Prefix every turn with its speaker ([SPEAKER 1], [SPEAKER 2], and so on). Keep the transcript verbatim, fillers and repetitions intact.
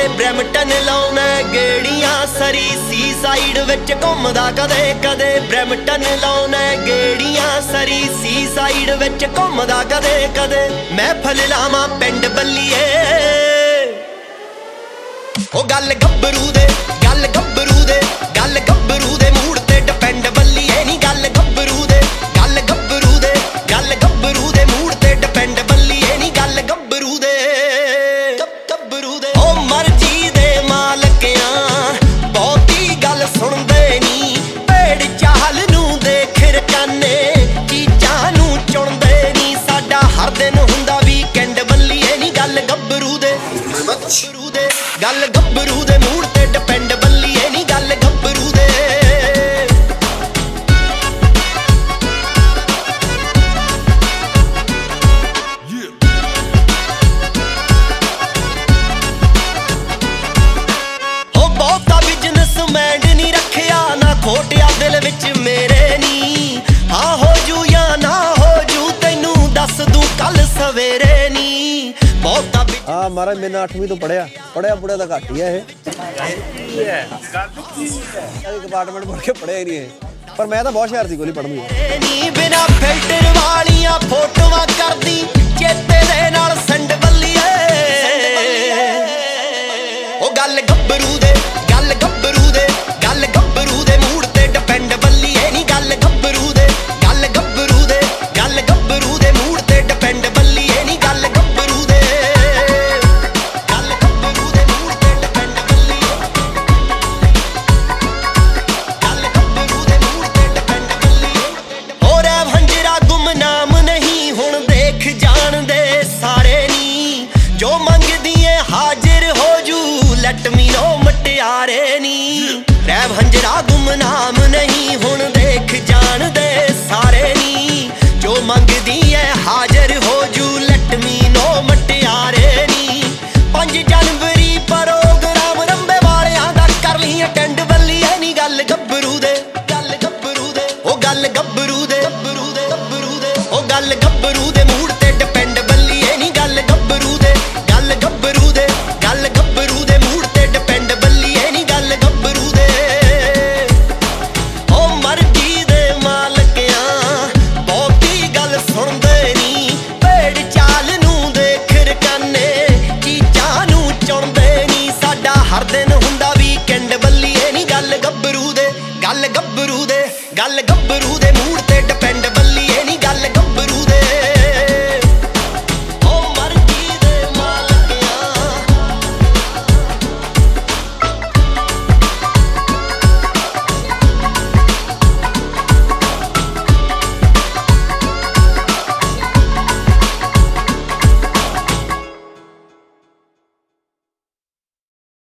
[SPEAKER 1] Brampton लाउना गेड़ियां सरी सी side which घुमदा कदे कदे ब्रैम्पटन लाउना गेड़ियां सरी सी साइड विच घुमदा कदे कदे महफल लावां पिंड बल्लीए ओ गल गब्बरू दे गल गब्बरू दे गल गब्बरू दे मूड ते डिपेंड बल्लीए नी गल गब्बरू दे गल गब्बरू दे गल गब्बरू दे मूड ते डिपेंड बल्लीए नी गल गब्बरू दे गब्बरू दे ओ मर्जी दे मालकियां बहुती गल सुनदे नी भेड़ चाल नूं देख रकाने चीजां नूं चुनदे नी साडा हर दिन हुंदा वीकेंड बल्लीए नी गल गब्बरू दे गब्बरू दे गल गब्बरू दे मूड ते डिपेंड बल्लीए नी गल गब्बरू दे हो बहुता बिजनेसमैन नहीं रखिया ना खोटिया दिल विच मेरे नी हाँ हो जू या ना हो जू तैनू दस दूं कल सवेरे नी बहुता
[SPEAKER 2] हाँ महाराज मैंने अठवीं तो पढ़िया पढ़िया पढ़िया तो घट ही है डिपार्टमेंट पढ़ के पढ़िया ही नहीं है पर मैं तो बहुत शरारती कोली पढ़नी
[SPEAKER 1] बिना फिल्टर वालियां फोटोआं करदी चेते दे नाल संड बल्लीए ओ गल गब्बरू दे गल गब्बरू दे गल गब्बरू दे मूड ते डिपेंड बल्लीए नी गल गब्बरू दे गल गब्बरू दे गल गब्बरू दे मूड ते डिपेंड बल्लीए नी गल गब्बरू दे गल गब्बरू दे मूड ते डिपेंड बल्लीए गल गब्बरू दे मूड ते डिपेंड बल्लीए हो रे भंजरा गुमनाम नहीं हुण देख जान दे सारे नी जो मंगदी है हाजिर हो जू लट मी नो मटियारे नी रे भंजरा गुमनाम नहीं हुण देख जान दे सारे नी जो मंगदी है हाजिर हो जू लट मी नो मटियारे नी पंज जनवरी प्रोग्राम रंबे वालियां दा कर ली अटेंड बल्लीए नी गल गब्बरू दे गल गब्बरू दे ओ गल गब्बरू दे गब्बरू दे गब्बरू दे ओ गल गब्बरू दे मूड ते डिपेंड बल्लीए नी गल गब्बरू दे गल गब्बरू दे गल गब्बरू दे मूड ते डिपेंड बल्लीए नी गल गब्बरू दे ओ मर्जी दे मालकियां बहुती गल सुनदे नी भेड़ चाल नूं देख रकाने चीजां नूं चुनदे नी साडा हर दिन हुंदा वीकेंड बल्लीए नी गल गब्बरू दे गल गब्बरू दे गल गब्बरू दे मूड